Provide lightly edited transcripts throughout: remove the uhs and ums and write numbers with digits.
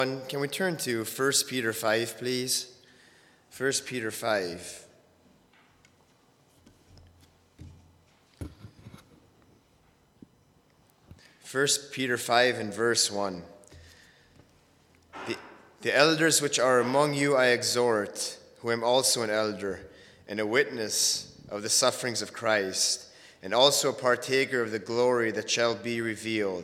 Can we turn to 1 Peter 5, please? 1 Peter 5. First Peter 5 and verse 1. The elders which are among you I exhort, who am also an elder, and a witness of the sufferings of Christ, and also a partaker of the glory that shall be revealed.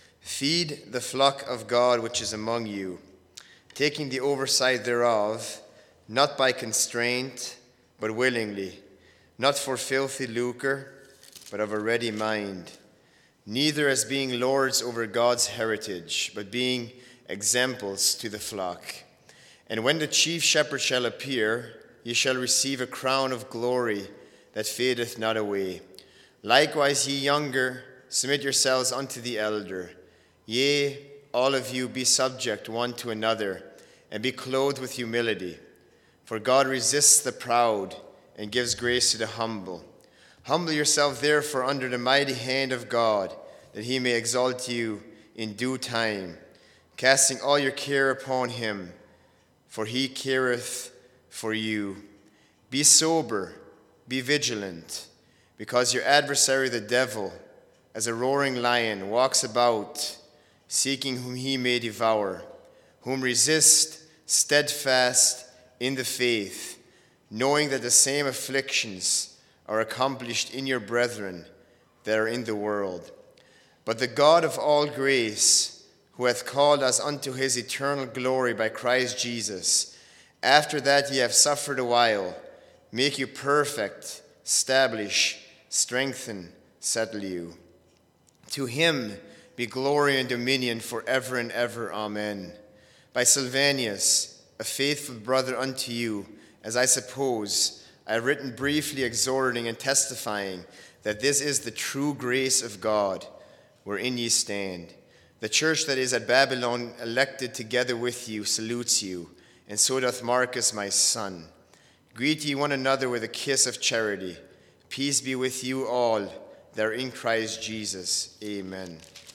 Feed the flock of God which is among you, taking the oversight thereof, not by constraint, but willingly, not for filthy lucre, but of a ready mind, neither as being lords over God's heritage, but being examples to the flock. And when the chief shepherd shall appear, ye shall receive a crown of glory that fadeth not away. Likewise ye younger, submit yourselves unto the elder. Yea, all of you be subject one to another, and be clothed with humility. For God resists the proud, and gives grace to the humble. Humble yourself therefore under the mighty hand of God, that he may exalt you in due time, casting all your care upon him, for he careth for you. Be sober, be vigilant, because your adversary the devil, as a roaring lion, walks about, seeking whom he may devour, whom resist steadfast in the faith, knowing that the same afflictions are accomplished in your brethren that are in the world. But the God of all grace, who hath called us unto his eternal glory by Christ Jesus, after that ye have suffered a while, make you perfect, establish, strengthen, settle you. To him be glory and dominion forever and ever. Amen. By Silvanus, a faithful brother unto you, as I suppose, I have written briefly exhorting and testifying that this is the true grace of God, wherein ye stand. The church that is at Babylon, elected together with you, salutes you, and so doth Marcus my son. Greet ye one another with a kiss of charity. Peace be with you all that are in Christ Jesus. Amen.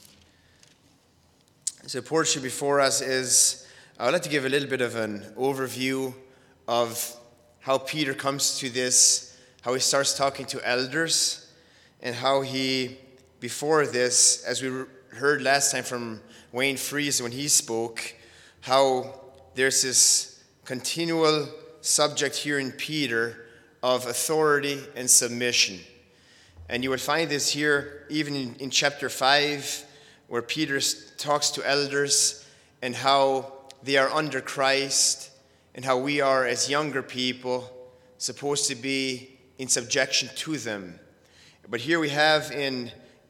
So the portion before us is, I would like to give a little bit of an overview of how Peter comes to this, how he starts talking to elders, and how he, before this, as we heard last time from Wayne Fries when he spoke, how there's this continual subject here in Peter of authority and submission. And you would find this here even in chapter 5, where Peter talks to elders and how they are under Christ and how we are, as younger people, supposed to be in subjection to them. But here we have in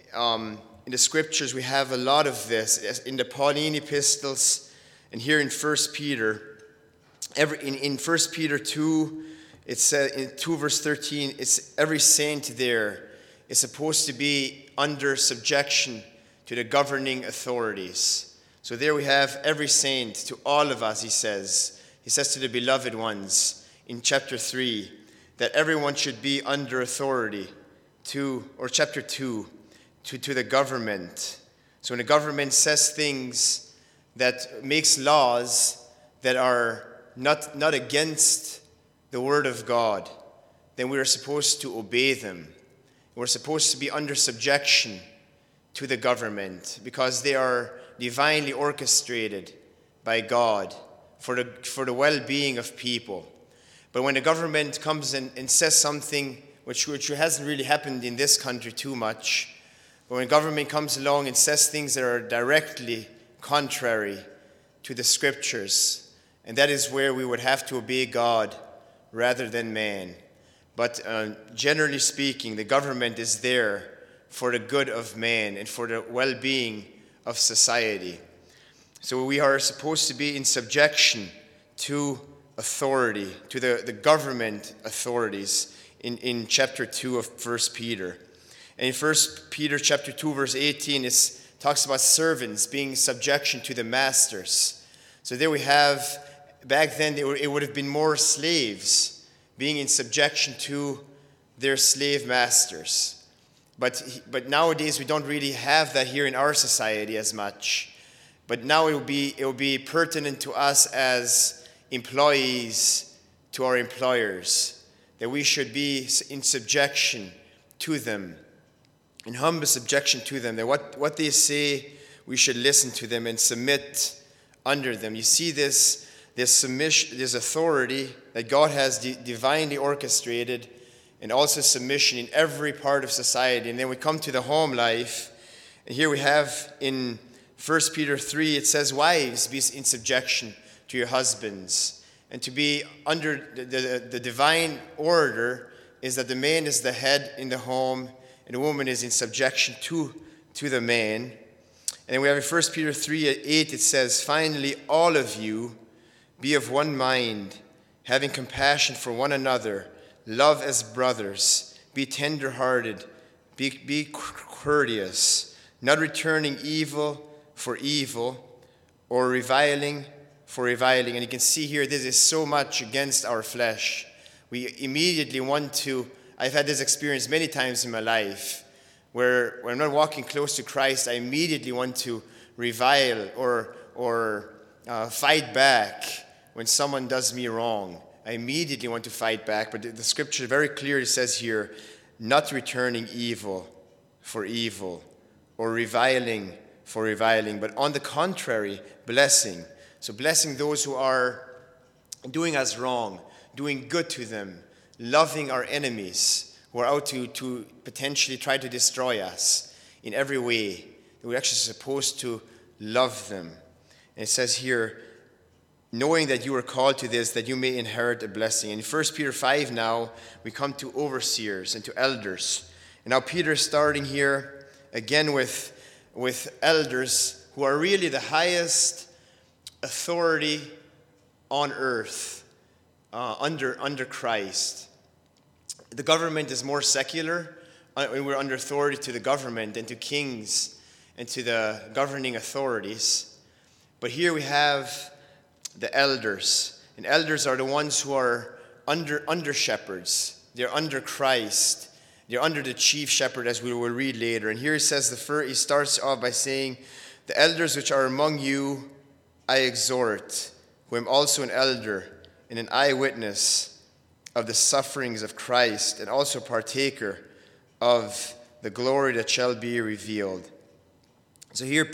the scriptures, we have a lot of this in the Pauline epistles, and here in 1 Peter. In 1 Peter 2, it says in 2 verse 13, it's every saint there is supposed to be under subjection to the governing authorities. So there we have every saint, to all of us, he says. He says to the beloved ones in chapter 3 that everyone should be under authority chapter 2, to the government. So when the government says things that makes laws that are not against the word of God, then we are supposed to obey them. We're supposed to be under subjection to the government because they are divinely orchestrated by God for the well-being of people. But when the government comes and says something which hasn't really happened in this country too much, but when government comes along and says things that are directly contrary to the scriptures, and that is where we would have to obey God rather than man. But generally speaking, the government is there for the good of man and for the well-being of society. So we are supposed to be in subjection to authority, to the government authorities in chapter 2 of 1 Peter. And in 1 Peter chapter 2, verse 18, it talks about servants being subjection to the masters. So there we have, back then it would have been more slaves being in subjection to their slave masters. But nowadays we don't really have that here in our society as much. But now it will be pertinent to us as employees to our employers, that we should be in subjection to them, in humble subjection to them, that what they say, we should listen to them and submit under them. You see this submission, this authority that God has divinely orchestrated, and also submission in every part of society. And then we come to the home life, and here we have in 1 Peter 3, it says, wives, be in subjection to your husbands. And to be under the divine order is that the man is the head in the home, and the woman is in subjection to the man. And then we have in 1 Peter 3:8, it says, finally, all of you be of one mind, having compassion for one another, love as brothers, be tender-hearted, be courteous, not returning evil for evil, or reviling for reviling. And you can see here, this is so much against our flesh. We immediately want to, I've had this experience many times in my life, where when I'm not walking close to Christ, I immediately want to revile or fight back when someone does me wrong. I immediately want to fight back. But the scripture very clearly says here, not returning evil for evil or reviling for reviling, but on the contrary, blessing. So blessing those who are doing us wrong, doing good to them, loving our enemies who are out to potentially try to destroy us in every way. We're actually supposed to love them. And it says here, knowing that you are called to this, that you may inherit a blessing. In 1 Peter 5 now, we come to overseers and to elders. And now Peter is starting here again with elders who are really the highest authority on earth under Christ. The government is more secular. We're under authority to the government and to kings and to the governing authorities. But here we have the elders. And elders are the ones who are under shepherds. They're under Christ. They're under the chief shepherd, as we will read later. And here he says, he starts off by saying, the elders which are among you I exhort, who am also an elder and an eyewitness of the sufferings of Christ, and also partaker of the glory that shall be revealed. So here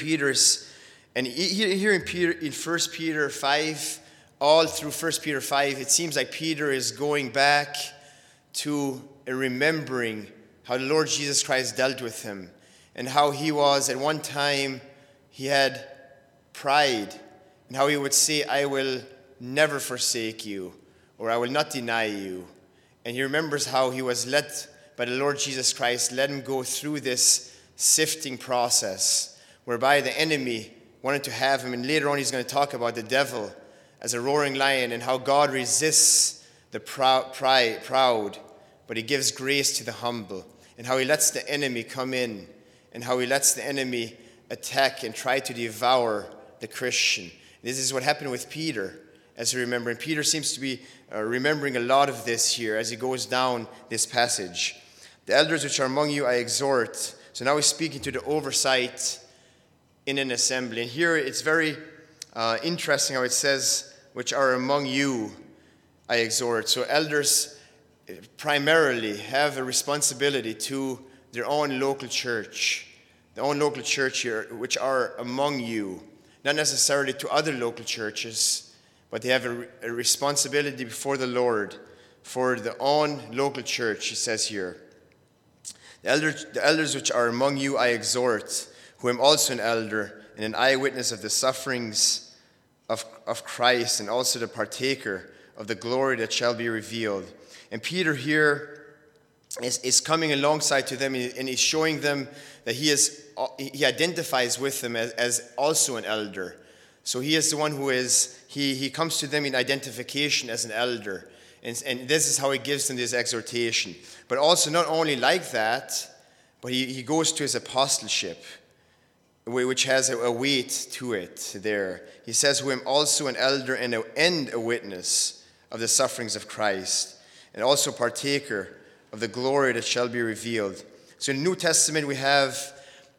in 1 Peter 5, all through 1 Peter 5, it seems like Peter is going back to remembering how the Lord Jesus Christ dealt with him, and how he was at one time, he had pride, and how he would say, I will never forsake you, or I will not deny you. And he remembers how he was led by the Lord Jesus Christ, let him go through this sifting process, whereby the enemy wanted to have him. And later on he's going to talk about the devil as a roaring lion, and how God resists the proud, but he gives grace to the humble, and how he lets the enemy come in, and how he lets the enemy attack and try to devour the Christian. This is what happened with Peter, as we remember. And Peter seems to be remembering a lot of this here as he goes down this passage. The elders which are among you I exhort. So now he's speaking to the oversight in an assembly. And here it's very interesting how it says, which are among you I exhort. So elders primarily have a responsibility to their own local church, here, which are among you. Not necessarily to other local churches, but they have a responsibility before the Lord for their own local church, he says here. The elders which are among you I exhort, who am also an elder and an eyewitness of the sufferings of Christ, and also the partaker of the glory that shall be revealed. And Peter here is coming alongside to them, and he's showing them that he identifies with them as also an elder. So he is the one who he comes to them in identification as an elder. And this is how he gives them this exhortation. But also not only like that, but he goes to his apostleship, which has a weight to it there. He says, who am also an elder and a witness of the sufferings of Christ, and also partaker of the glory that shall be revealed. So in the New Testament we have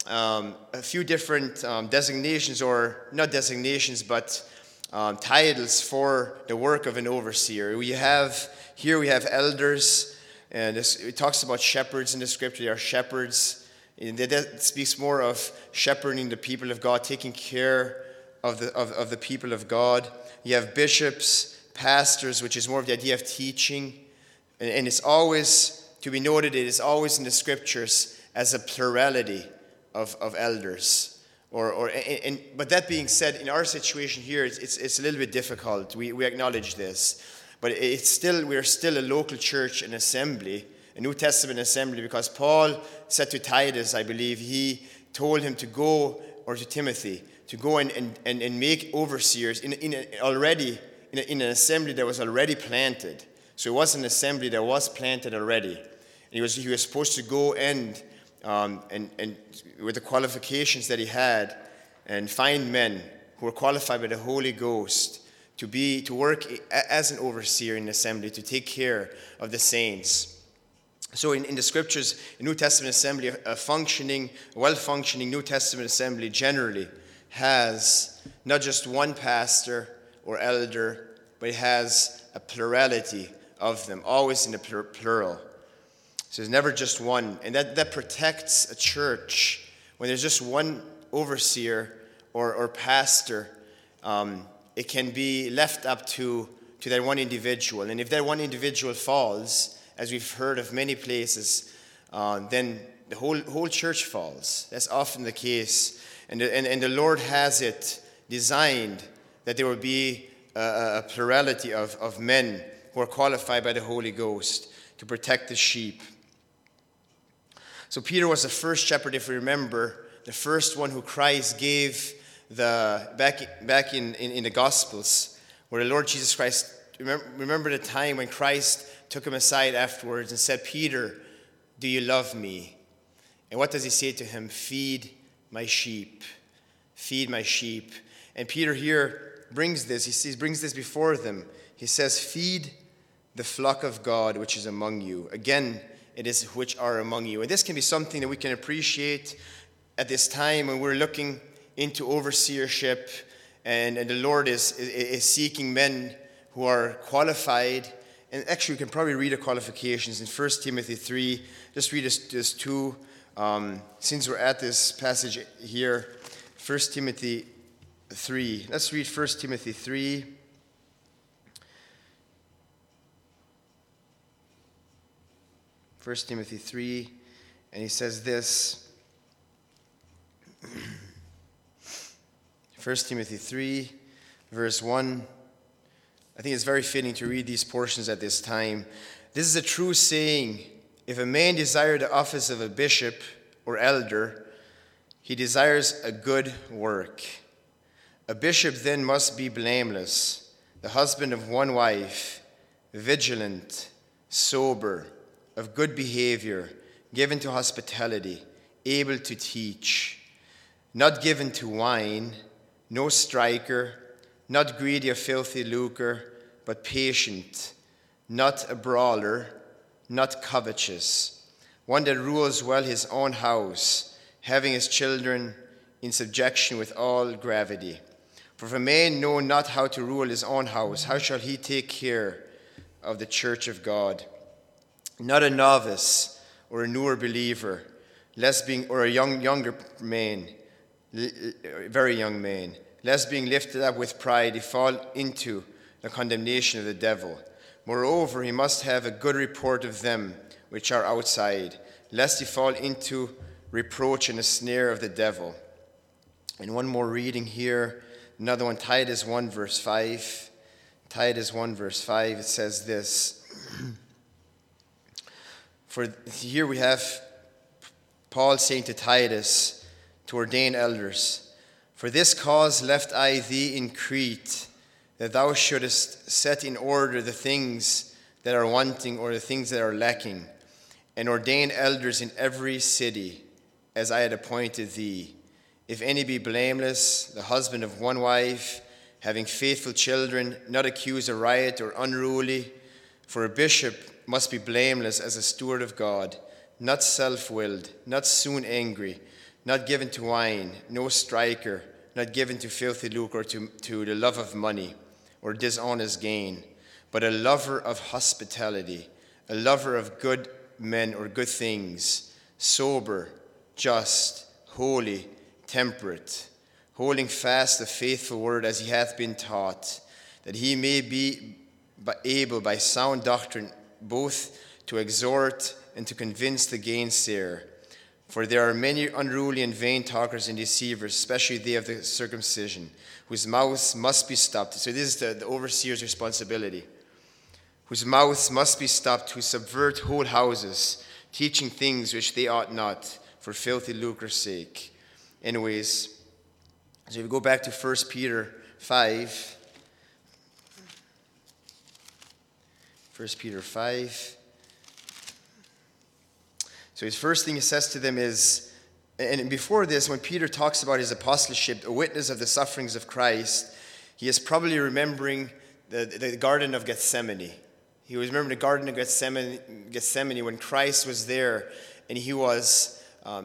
a few different designations, or not designations, but titles for the work of an overseer. We have elders, and it talks about shepherds in the scripture. They are shepherds. And that speaks more of shepherding the people of God, taking care of the people of God. You have bishops, pastors, which is more of the idea of teaching. And it's always, to be noted, it is always in the scriptures as a plurality of elders. But that being said, in our situation here, it's a little bit difficult. We acknowledge this. But we're still a local church, an assembly, a New Testament assembly, because Paul said to Titus, I believe, he told him to go, or to Timothy, to go and make overseers in an assembly that was already planted. So it was an assembly that was planted already. And he was supposed to go and with the qualifications that he had, and find men who were qualified by the Holy Ghost to work as an overseer in the assembly, to take care of the saints. So in the scriptures, a New Testament assembly, a well-functioning New Testament assembly generally has not just one pastor or elder, but it has a plurality of them, always in the plural. So there's never just one. And that protects a church. When there's just one overseer or pastor, it can be left up to that one individual. And if that one individual falls, as we've heard of many places, then the whole church falls. That's often the case. And the Lord has it designed that there will be a plurality of men who are qualified by the Holy Ghost to protect the sheep. So Peter was the first shepherd, if we remember, the first one who Christ gave back in the Gospels, where the Lord Jesus Christ, remember the time when Christ took him aside afterwards and said, Peter, do you love me? And what does he say to him? Feed my sheep. Feed my sheep. And Peter here brings this. He brings this before them. He says, feed the flock of God which is among you. Again, it is which are among you. And this can be something that we can appreciate at this time when we're looking into overseership, and the Lord is seeking men who are qualified. And actually, we can probably read the qualifications in 1 Timothy 3. Just read this two. Since we're at this passage here, 1 Timothy 3. Let's read 1 Timothy 3. First Timothy 3, and he says this. 1 Timothy 3, verse 1. I think it's very fitting to read these portions at this time. This is a true saying. If a man desire the office of a bishop or elder, he desires a good work. A bishop then must be blameless, the husband of one wife, vigilant, sober, of good behavior, given to hospitality, able to teach, not given to wine, no striker, not greedy of filthy lucre, but patient, not a brawler, not covetous, one that rules well his own house, having his children in subjection with all gravity. For if a man know not how to rule his own house, how shall he take care of the church of God? Not a novice or a newer believer, or a younger man, very young man, lest being lifted up with pride he fall into the condemnation of the devil. Moreover, he must have a good report of them which are outside, lest he fall into reproach and a snare of the devil. And one more reading here, another one, Titus 1 verse 5. Titus 1 verse 5, it says this. For here we have Paul saying to Titus to ordain elders, for this cause left I thee in Crete, that thou shouldest set in order the things that are wanting or the things that are lacking, and ordain elders in every city, as I had appointed thee. If any be blameless, the husband of one wife, having faithful children, not accused of riot or unruly, for a bishop must be blameless as a steward of God, not self-willed, not soon angry, not given to wine, no striker, not given to filthy lucre or to the love of money or dishonest gain, but a lover of hospitality, a lover of good men or good things, sober, just, holy, temperate, holding fast the faithful word as he hath been taught, that he may be able by sound doctrine both to exhort and to convince the gainsayer. For there are many unruly and vain talkers and deceivers, especially they of the circumcision, whose mouths must be stopped. So this is the overseer's responsibility. Whose mouths must be stopped, who subvert whole houses, teaching things which they ought not, for filthy lucre's sake. Anyways, so if we go back to 1 Peter 5. 1 Peter 5. So his first thing he says to them is, and before this, when Peter talks about his apostleship, a witness of the sufferings of Christ, he is probably remembering the Garden of Gethsemane. He was remembering the Garden of Gethsemane when Christ was there, and he was on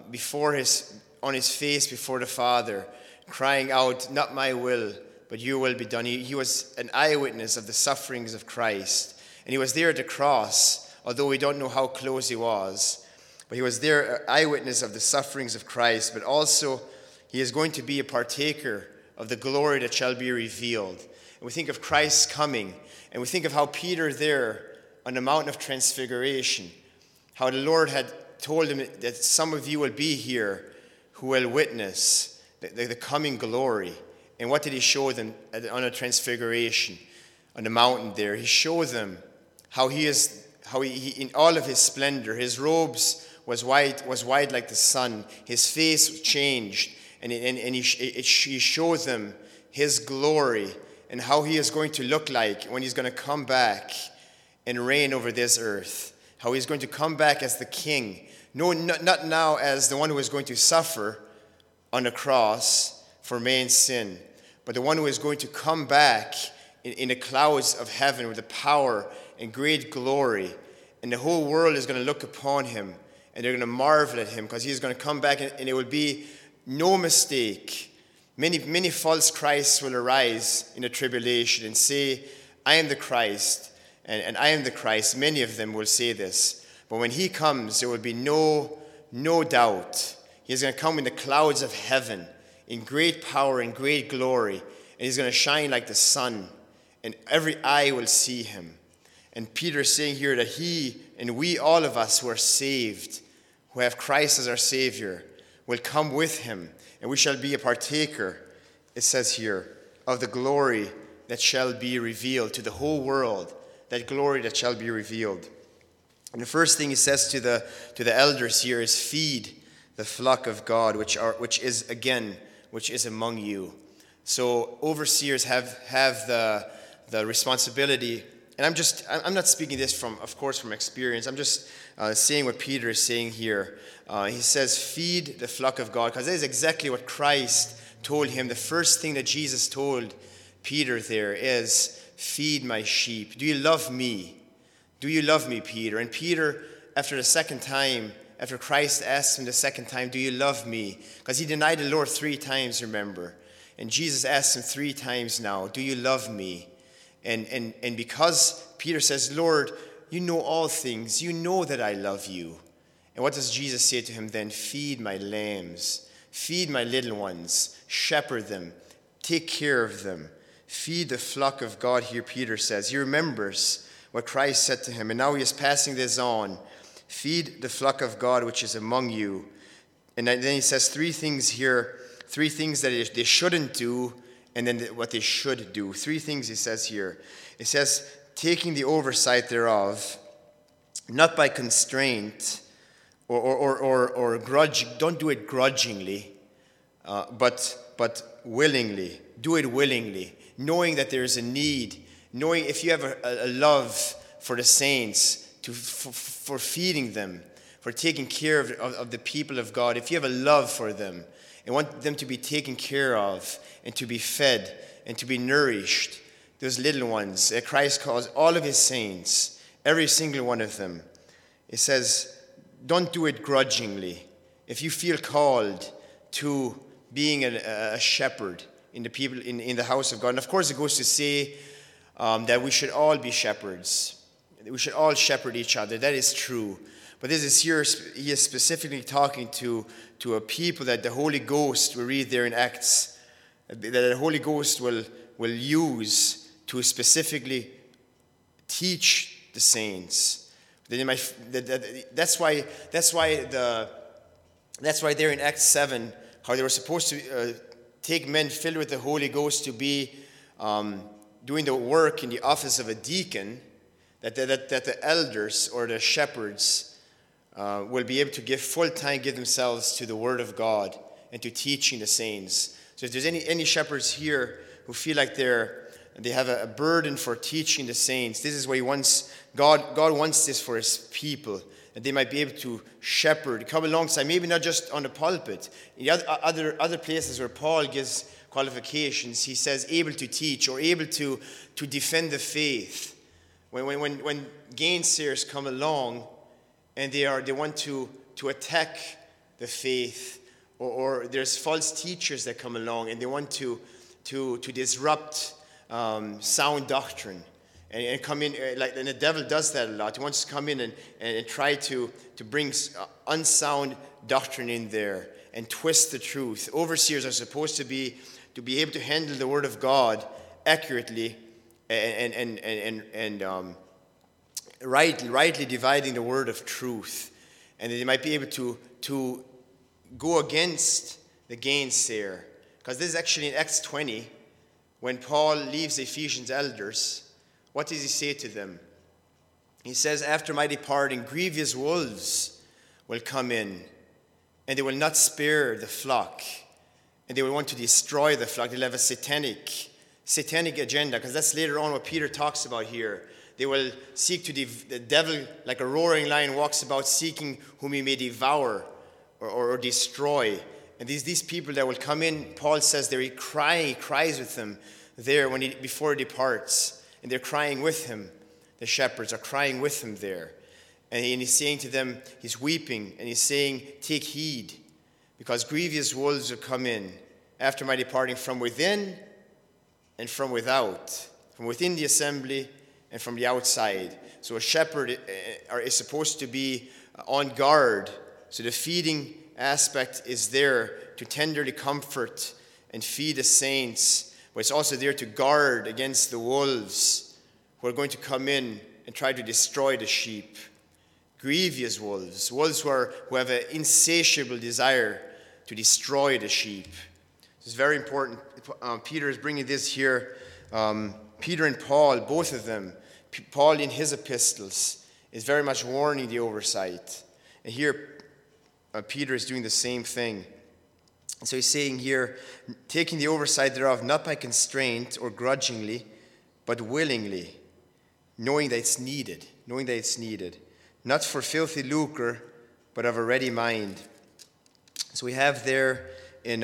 his face before the Father, crying out, "Not my will, but your will be done." He was an eyewitness of the sufferings of Christ, and he was there at the cross, although we don't know how close he was. But he was there, an eyewitness of the sufferings of Christ, but also he is going to be a partaker of the glory that shall be revealed. And we think of Christ's coming, and we think of how Peter there on the Mountain of Transfiguration, how the Lord had told him that some of you will be here who will witness the coming glory. And what did he show them on a Transfiguration, on the mountain there? He showed them how he in all of his splendor, his robes was white like the sun. His face changed, and he showed them his glory and how he is going to look like when he's going to come back and reign over this earth. How he's going to come back as the king. No, not now as the one who is going to suffer on the cross for man's sin, but the one who is going to come back in the clouds of heaven with the power and great glory. And the whole world is going to look upon him, and they're going to marvel at him, because he's going to come back, and it will be no mistake. Many false Christs will arise in the tribulation and say, "I am the Christ," and "I am the Christ." Many of them will say this. But when he comes, there will be no doubt. He's going to come in the clouds of heaven in great power and great glory, and he's going to shine like the sun, and every eye will see him. And Peter is saying here that he and we, all of us who are saved, who have Christ as our Savior, will come with him, and we shall be a partaker, it says here, of the glory that shall be revealed to the whole world, that glory that shall be revealed. And the first thing he says to the elders here is, feed the flock of God, which is among you. So overseers have the responsibility. And I'm not speaking this from experience. I'm just saying what Peter is saying here. He says, feed the flock of God, because that is exactly what Christ told him. The first thing that Jesus told Peter there is, feed my sheep. Do you love me? Do you love me, Peter? And Peter, after Christ asked him the second time, do you love me? Because he denied the Lord 3 times, remember. And Jesus asked him 3 times now, do you love me? And because Peter says, Lord, you know all things. You know that I love you. And what does Jesus say to him then? Feed my lambs. Feed my little ones. Shepherd them. Take care of them. Feed the flock of God here, Peter says. He remembers what Christ said to him. And now he is passing this on. Feed the flock of God which is among you. And then he says 3 things here. 3 things that they shouldn't do, and then what they should do. 3 things he says here. It says, taking the oversight thereof, not by constraint or grudge. Don't do it grudgingly, but willingly. Do it willingly, knowing that there is a need, knowing if you have a love for the saints, for feeding them, for taking care of the people of God. If you have a love for them and want them to be taken care of and to be fed and to be nourished, those little ones that Christ calls all of his saints, every single one of them. It says, don't do it grudgingly. If you feel called to being a shepherd in the people in the house of God. And of course, it goes to say that we should all be shepherds. We should all shepherd each other. That is true. But this is here, he is specifically talking to a people that the Holy Ghost, we read there in Acts, that the Holy Ghost will use to specifically teach the saints. That's why there in Acts 7, how they were supposed to take men filled with the Holy Ghost to be doing the work in the office of a deacon, that the elders or the shepherds will be able to give themselves to the Word of God and to teaching the saints. So if there's any shepherds here who feel like they have a burden for teaching the saints, this is what God wants this for his people, that they might be able to shepherd, come alongside, maybe not just on the pulpit. In the other places where Paul gives qualifications, he says able to teach or able to defend the faith. When gainsayers come along and they want to attack the faith, or there's false teachers that come along and they want to disrupt sound doctrine and come in, and the devil does that a lot. He wants to come in and try to bring unsound doctrine in there and twist the truth. Overseers are supposed to be able to handle the Word of God accurately and rightly dividing the word of truth, and they might be able to go against the gainsayer. Because this is actually in Acts 20, when Paul leaves the Ephesians elders, what does he say to them? He says, after my departing, grievous wolves will come in, and they will not spare the flock, and they will want to destroy the flock. They'll have a satanic agenda, because that's later on what Peter talks about here. They will seek the devil, like a roaring lion, walks about seeking whom he may devour or destroy. And these people that will come in, Paul says he cries with them there before he departs. And they're crying with him. The shepherds are crying with him there. And he's saying to them, he's weeping, and he's saying, take heed, because grievous wolves will come in after my departing from within and from without, from within the assembly and from the outside. So a shepherd is supposed to be on guard. So the feeding aspect is there to tenderly comfort and feed the saints, but it's also there to guard against the wolves who are going to come in and try to destroy the sheep. Grievous wolves who have an insatiable desire to destroy the sheep. It's very important. Peter is bringing this here. Peter and Paul, both of them, Paul in his epistles, is very much warning the oversight. And here, Peter is doing the same thing. And so he's saying here, taking the oversight thereof, not by constraint or grudgingly, but willingly, knowing that it's needed. Not for filthy lucre, but of a ready mind. So we have there in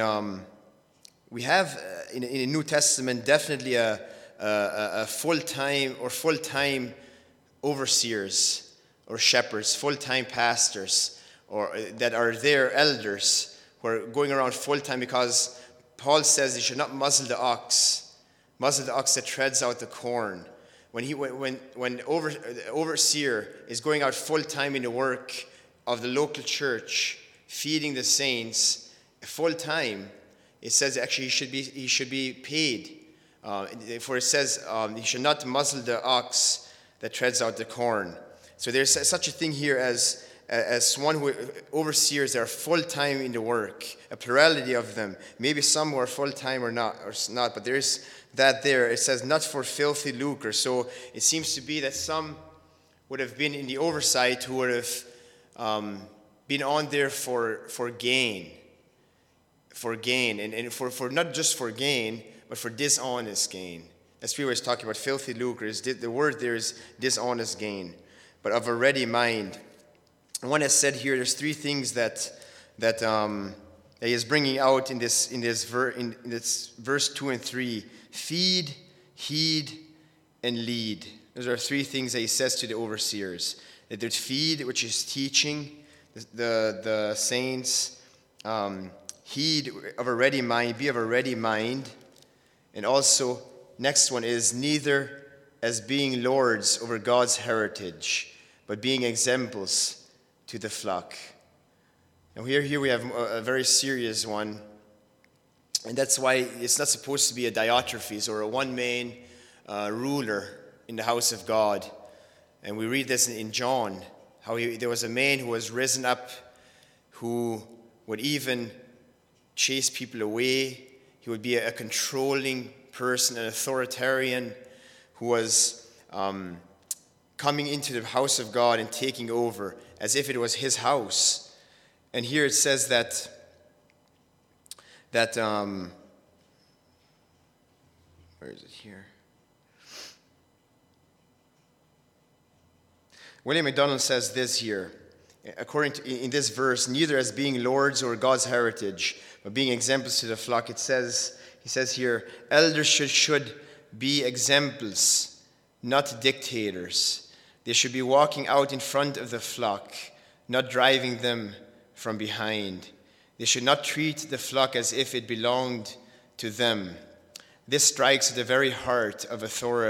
the New Testament definitely a full-time overseers or shepherds, full-time pastors, or that are there, elders who are going around full-time, because Paul says they should not muzzle the ox that treads out the corn. When the overseer is going out full-time in the work of the local church, feeding the saints full-time, it says actually he should be paid. For it says he should not muzzle the ox that treads out the corn. So there's such a thing here as one who overseers that are full-time in the work, a plurality of them. Maybe some who are full-time or not, but there is that there. It says not for filthy lucre. So it seems to be that some would have been in the oversight who would have been on there for gain. For gain, and for not just for gain, but for dishonest gain. That's what we always talking about. Filthy lucre. The word there is dishonest gain, but of a ready mind. And one has said here, there's three things that he is bringing out in this verse 2 and 3: feed, heed, and lead. Those are three things that he says to the overseers. That there's feed, which is teaching the saints. heed of a ready mind, be of a ready mind. And also, next one is neither as being lords over God's heritage, but being examples to the flock. Now here we have a very serious one. And that's why it's not supposed to be a Diotrephes or a one-man ruler in the house of God. And we read this in John, how there was a man who was risen up who would even chase people away. He would be a controlling person, an authoritarian who was coming into the house of God and taking over as if it was his house. And here it says that where is it here? William MacDonald says this here, in this verse, neither as being lords over God's heritage, but being examples to the flock. He says here, elders should be examples, not dictators. They should be walking out in front of the flock, not driving them from behind. They should not treat the flock as if it belonged to them. This strikes at the very heart of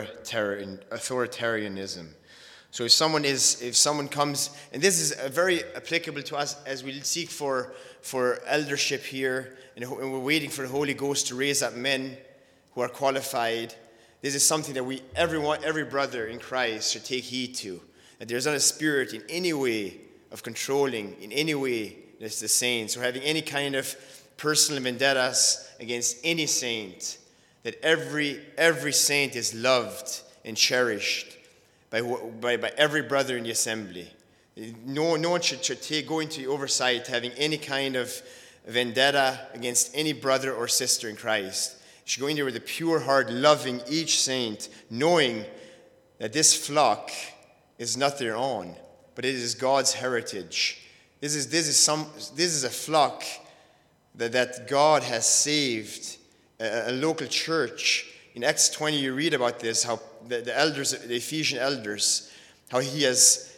authoritarianism. So if someone comes, and this is very applicable to us as we seek for eldership here, and we're waiting for the Holy Ghost to raise up men who are qualified. This is something that every brother in Christ should take heed to. That there's not a spirit in any way of controlling, in any way that's the saints, or having any kind of personal vendettas against any saint. That every saint is loved and cherished by every brother in the assembly. No one should go into the oversight having any kind of vendetta against any brother or sister in Christ. You should go in there with a pure heart, loving each saint, knowing that this flock is not their own, but it is God's heritage. This is a flock that God has saved, a local church. In Acts 20, you read about this, how the elders, the Ephesian elders, how he has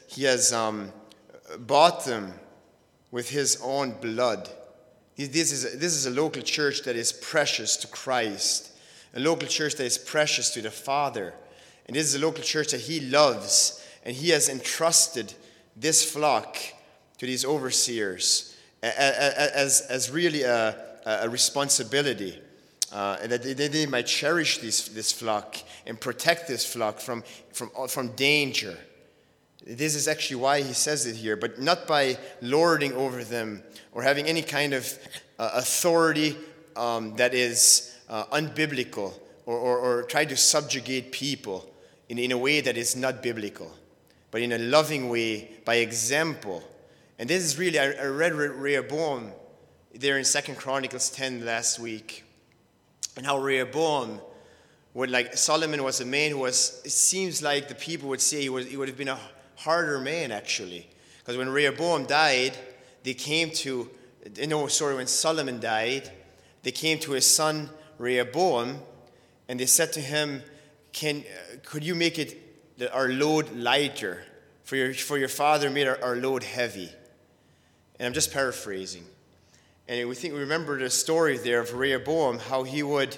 bought them with his own blood. This is a local church that is precious to Christ, a local church that is precious to the Father. And this is a local church that he loves, and he has entrusted this flock to these overseers as really a responsibility. And that they might cherish this flock and protect this flock from danger. This is actually why he says it here, but not by lording over them or having any kind of authority that is unbiblical or try to subjugate people in a way that is not biblical, but in a loving way, by example. And this is really, I read Rehoboam there in 2 Chronicles 10 last week. And how Rehoboam Solomon was a man who was, it seems like the people would say he would have been a harder man, actually. Because when Rehoboam died, when Solomon died, they came to his son Rehoboam, and they said to him, could you make our load lighter? For your father made our load heavy. And I'm just paraphrasing. And we remember the story there of Rehoboam, how he would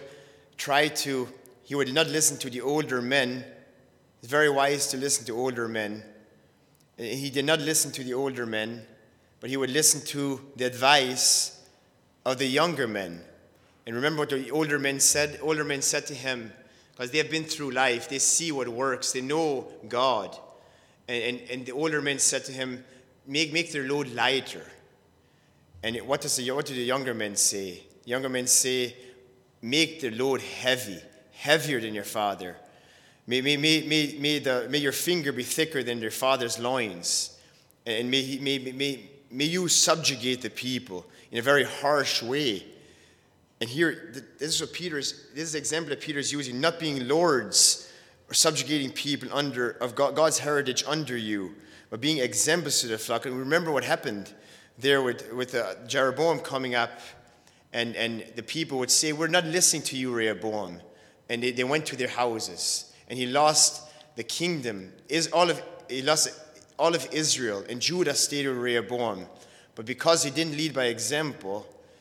not listen to the older men. It's very wise to listen to older men. He did not listen to the older men, but he would listen to the advice of the younger men. And remember what the older men said? Older men said to him, because they have been through life, they see what works, they know God. And the older men said to him, make their load lighter. And what do the younger men say? The younger men say, make the load heavier than your father. May your finger be thicker than your father's loins. And may you subjugate the people in a very harsh way. And here, this is the example that Peter is using, not being lords or subjugating people of God's heritage under you, but being examples to the flock. And remember what happened there with Jeroboam coming up, and the people would say, we're not listening to you, Rehoboam. And they went to their houses, and he lost the kingdom. He lost all of Israel, and Judah stayed with Rehoboam. But because he didn't lead by example,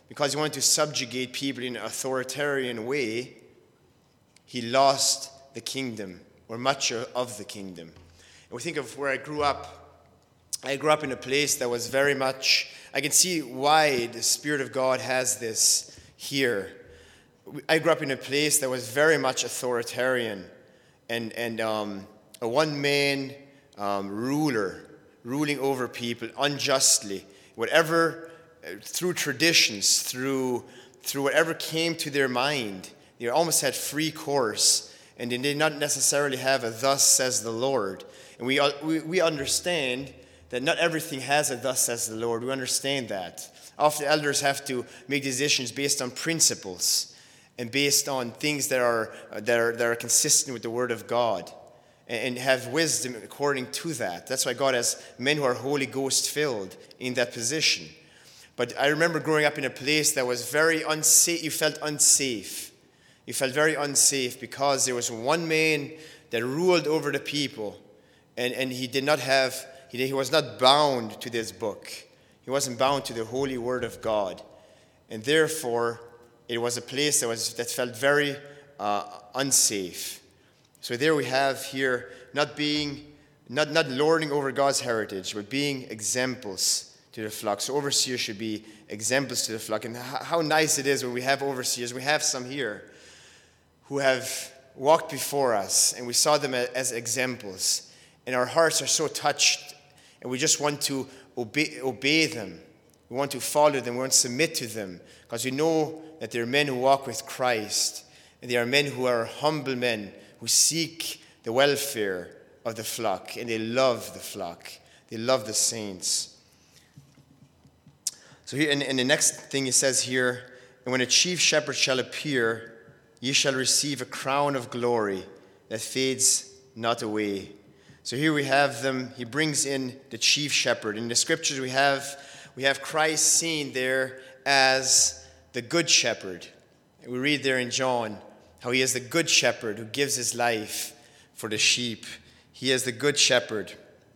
because he wanted to subjugate people in an authoritarian way, he lost the kingdom, or much of the kingdom. And we think of where I grew up. I grew up in a place that was very much, I can see why the Spirit of God has this here. I grew up in a place that was very much authoritarian and a one-man ruler ruling over people unjustly. Whatever, through traditions, through whatever came to their mind, they almost had free course, and they did not necessarily have a thus says the Lord. And we understand that not everything has a thus says the Lord. We understand that. Often elders have to make decisions based on principles and based on things that are consistent with the Word of God, and have wisdom according to that. That's why God has men who are Holy Ghost filled in that position. But I remember growing up in a place that was very unsafe. You felt unsafe. You felt very unsafe because there was one man that ruled over the people, and he was not bound to this book. He wasn't bound to the holy Word of God. And therefore, it was a place that felt very unsafe. So there we have here not lording over God's heritage, but being examples to the flock. So overseers should be examples to the flock. And how nice it is when we have overseers. We have some here who have walked before us, and we saw them as examples. And our hearts are so touched, and we just want to obey them. We want to follow them. We want to submit to them, because we know that they are men who walk with Christ, and they are men who are humble men who seek the welfare of the flock, and they love the flock. They love the saints. So here, and the next thing he says here, and when a chief shepherd shall appear, ye shall receive a crown of glory that fades not away. So here we have them. He brings in the chief shepherd. In the scriptures we have Christ seen there as the good shepherd. We read there in John how he is the good shepherd who gives his life for the sheep. He is the good shepherd.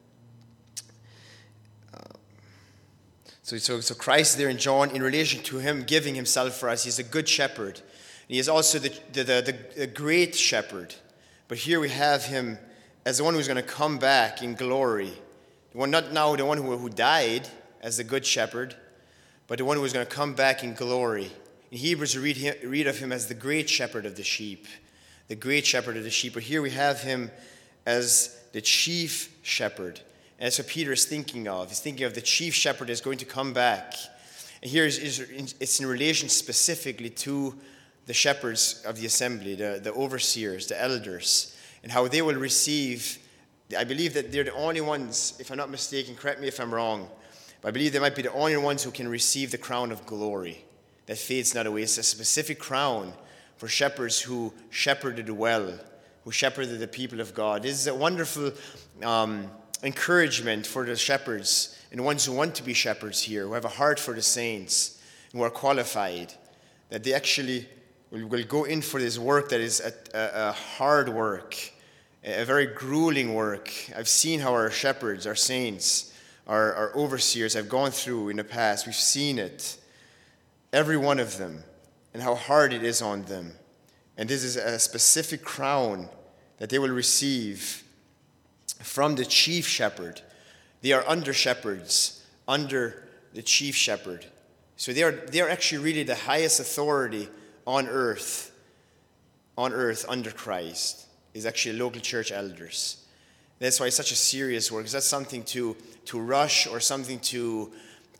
So Christ there in John, in relation to him giving himself for us, he's a good shepherd. And he is also the great shepherd. But here we have him as the one who's going to come back in glory. The one, not now the one who died as the good shepherd, but the one who is going to come back in glory. In Hebrews, we read of him as the great shepherd of the sheep. The great shepherd of the sheep. But here we have him as the chief shepherd. And that's what Peter is thinking of. He's thinking of the chief shepherd is going to come back. And here it's in relation specifically to the shepherds of the assembly, the overseers, the elders, and how they will receive. I believe that they're the only ones, if I'm not mistaken, correct me if I'm wrong, but I believe they might be the only ones who can receive the crown of glory that fades not away. It's a specific crown for shepherds who shepherded well, who shepherded the people of God. This is a wonderful encouragement for the shepherds and the ones who want to be shepherds here, who have a heart for the saints, who are qualified, that they actually will go in for this work that is a hard work, a very grueling work. I've seen how our shepherds, our saints, our overseers have gone through in the past. We've seen it, every one of them, and how hard it is on them. And this is a specific crown that they will receive from the chief shepherd. They are under shepherds, under the chief shepherd. So they are actually really the highest authority on earth under Christ, is actually local church elders. That's why it's such a serious work. It's not something to rush or something to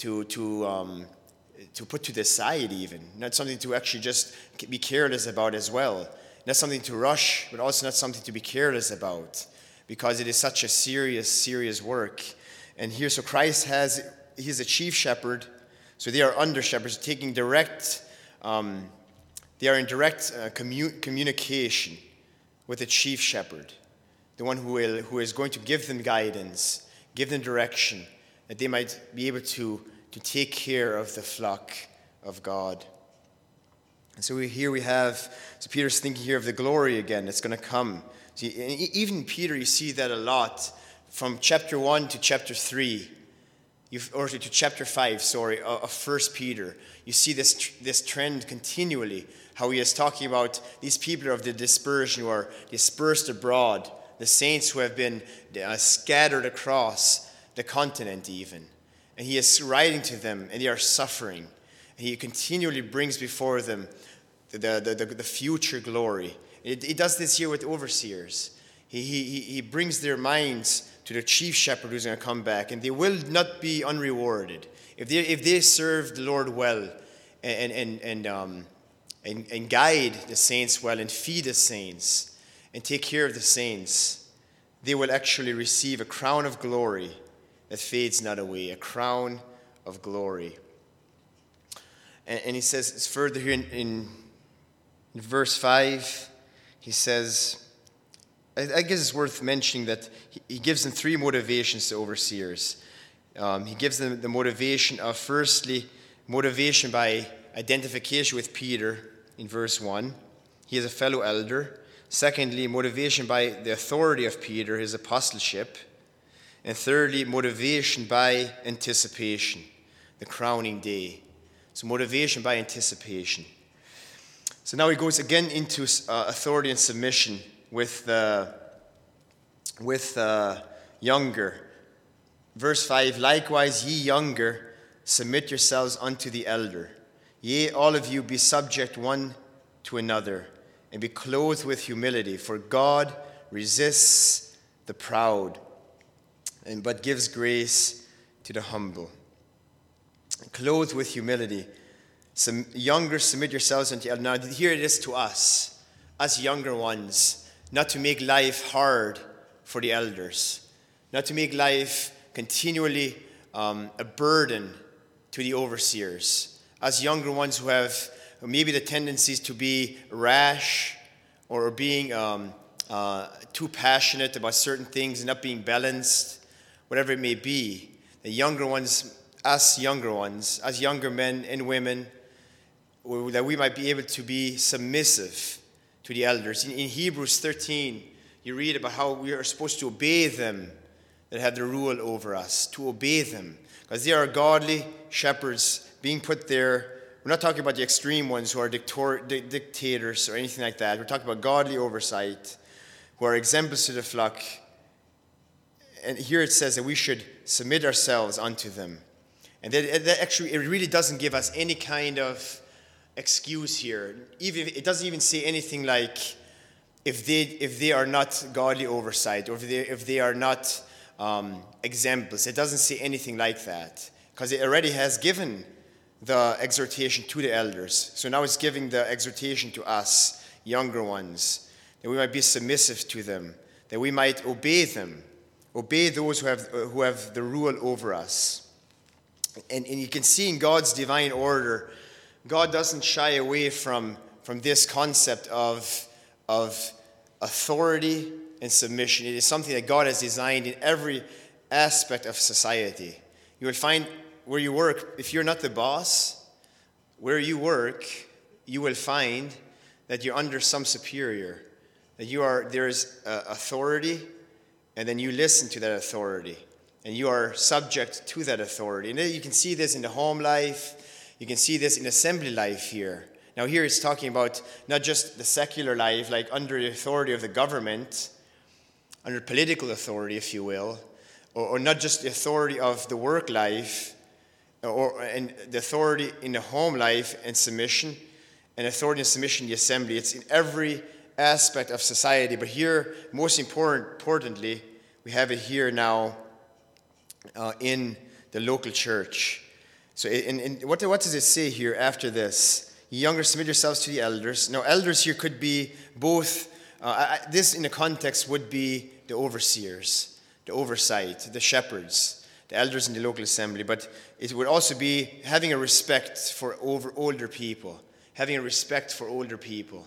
put to the side even. Not something to actually just be careless about as well. Not something to rush, but also not something to be careless about, because it is such a serious work. And here, so Christ he's a chief shepherd, so they are under shepherds, taking direct, they are in direct communication with the chief shepherd, the one who is going to give them guidance, give them direction, that they might be able to take care of the flock of God. And so here we have, so Peter's thinking here of the glory again that's going to come. See, even Peter, you see that a lot from chapter 1 to chapter 3. or to chapter 5, sorry, of 1 Peter, you see this trend continually, how he is talking about these people of the dispersion who are dispersed abroad, the saints who have been scattered across the continent even. And he is writing to them, and they are suffering. And he continually brings before them the future glory. He does this here with overseers. He brings their minds to the chief shepherd who's going to come back, and they will not be unrewarded if they serve the Lord well and guide the saints well and feed the saints and take care of the saints. They will actually receive a crown of glory that fades not away, a crown of glory. And he says further here in verse 5, he says, I guess it's worth mentioning that he gives them three motivations to overseers. He gives them the motivation of, firstly, motivation by identification with Peter in verse 1. He is a fellow elder. Secondly, motivation by the authority of Peter, his apostleship. And thirdly, motivation by anticipation, the crowning day. So motivation by anticipation. So now he goes again into authority and submission with younger. Verse 5, likewise ye younger, submit yourselves unto the elder. Yea, all of you be subject one to another, and be clothed with humility, for God resists the proud, but gives grace to the humble. Clothed with humility. Some younger, submit yourselves unto the elder. Now here it is to us younger ones, not to make life hard for the elders, not to make life continually a burden to the overseers. As younger ones who have maybe the tendencies to be rash or being too passionate about certain things and not being balanced, whatever it may be, the younger ones, as younger men and women, that we might be able to be submissive to the elders. In Hebrews 13, you read about how we are supposed to obey them that have the rule over us, to obey them, because they are godly shepherds being put there. We're not talking about the extreme ones who are dictators or anything like that. We're talking about godly oversight, who are exemplars to the flock. And here it says that we should submit ourselves unto them. And that actually, it really doesn't give us any kind of excuse here. Even it doesn't even say anything like if they are not godly oversight, or if they are not exemplars. It doesn't say anything like that, because it already has given the exhortation to the elders. So now it's giving the exhortation to us, younger ones, that we might be submissive to them, that we might obey them, obey those who have the rule over us. And you can see in God's divine order, God doesn't shy away from this concept of authority and submission. It is something that God has designed in every aspect of society. You will find where you work, if you're not the boss, where you work, you will find that you're under some superior, that there is authority, and then you listen to that authority, and you are subject to that authority. And you can see this in the home life, you can see this in assembly life here. Now here it's talking about not just the secular life, like under the authority of the government, under political authority, if you will, or not just the authority of the work life, and the authority in the home life and submission, and authority and submission in the assembly. It's in every aspect of society. But here, most importantly, we have it here now in the local church. So what does it say here after this? You younger, submit yourselves to the elders. Now, elders here could be both, this in the context would be the overseers, the oversight, the shepherds, the elders in the local assembly. But it would also be having a respect for older people, having a respect for older people.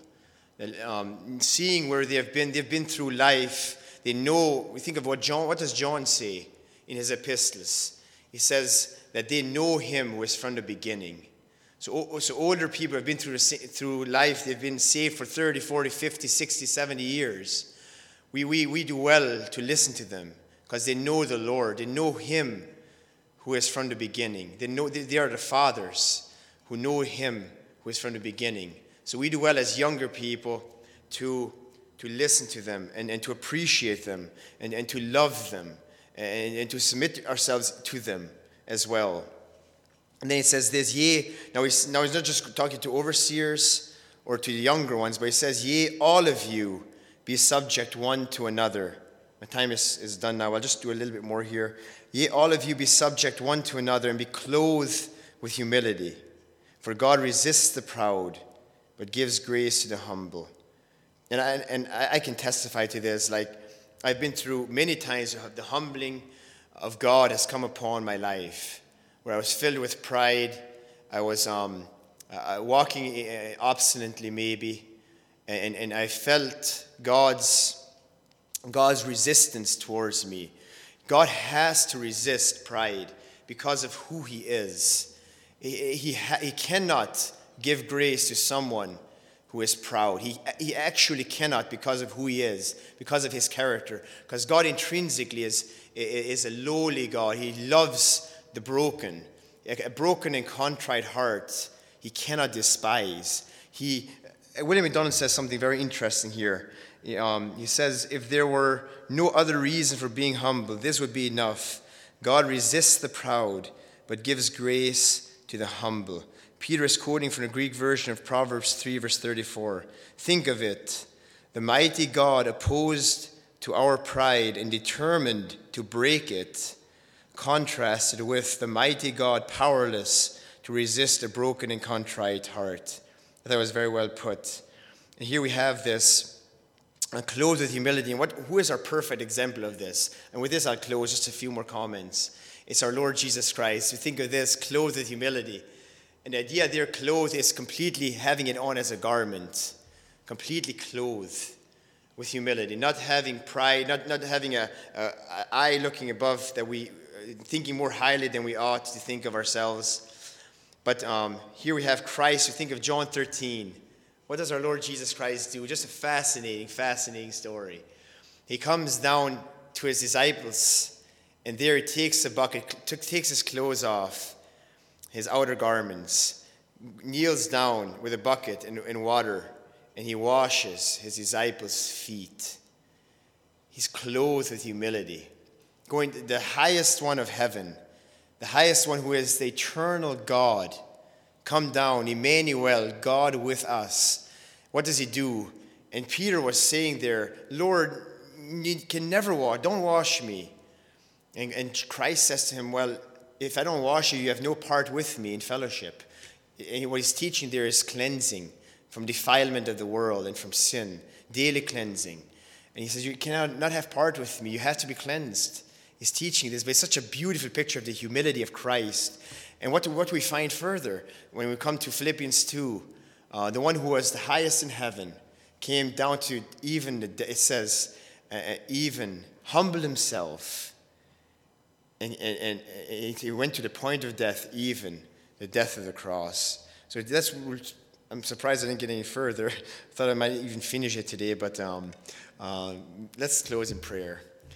Seeing where they've been through life. They know, we think of what does John say in his epistles? He says that they know him who is from the beginning. So older people have been through life, they've been saved for 30, 40, 50, 60, 70 years. We do well to listen to them because they know the Lord. They know him who is from the beginning. They are the fathers who know him who is from the beginning. So we do well as younger people to listen to them and to appreciate them and to love them and to submit ourselves to them as well. And then it says this, now he's not just talking to overseers or to the younger ones, but he says, yea, all of you be subject one to another. My time is done now. I'll just do a little bit more here. Yea, all of you be subject one to another and be clothed with humility. For God resists the proud, but gives grace to the humble. And I can testify to this. Like, I've been through many times the humbling of God has come upon my life, where I was filled with pride. I was walking obstinately maybe, and I felt God's resistance towards me. God has to resist pride because of who he is. He cannot give grace to someone who is proud. He actually cannot because of who he is, because of his character. Because God intrinsically is a lowly God. He loves the broken. A broken and contrite heart he cannot despise. William MacDonald says something very interesting here. He says, if there were no other reason for being humble, this would be enough. God resists the proud, but gives grace to the humble. Peter is quoting from the Greek version of Proverbs 3, verse 34. Think of it. The mighty God opposed to our pride and determined to break it, contrasted with the mighty God powerless to resist a broken and contrite heart. That was very well put. And here we have this, clothed with humility. And who is our perfect example of this? And with this I'll close, just a few more comments. It's our Lord Jesus Christ. We think of this, clothed with humility. And the idea there, clothed, is completely having it on as a garment. Completely clothed with humility. Not having pride, not having a eye looking above, that we thinking more highly than we ought to think of ourselves. But here we have Christ. We think of John 13. What does our Lord Jesus Christ do? Just a fascinating story. He comes down to his disciples, and there he takes a bucket, takes his clothes off, his outer garments, kneels down with a bucket and water, and he washes his disciples' feet. He's clothed with humility. Going to the highest one of heaven, the highest one who is the eternal God, come down, Emmanuel, God with us. What does he do? And Peter was saying there, Lord, you can never wash, don't wash me. And Christ says to him, well, if I don't wash you, you have no part with me in fellowship. And what he's teaching there is cleansing from defilement of the world and from sin, daily cleansing. And he says, you cannot not have part with me, you have to be cleansed. He's teaching this, but it's such a beautiful picture of the humility of Christ. And what we find further when we come to Philippians 2, the one who was the highest in heaven came down to even humbled himself. And he went to the point of death, even the death of the cross. So I'm surprised I didn't get any further. I thought I might even finish it today, but let's close in prayer.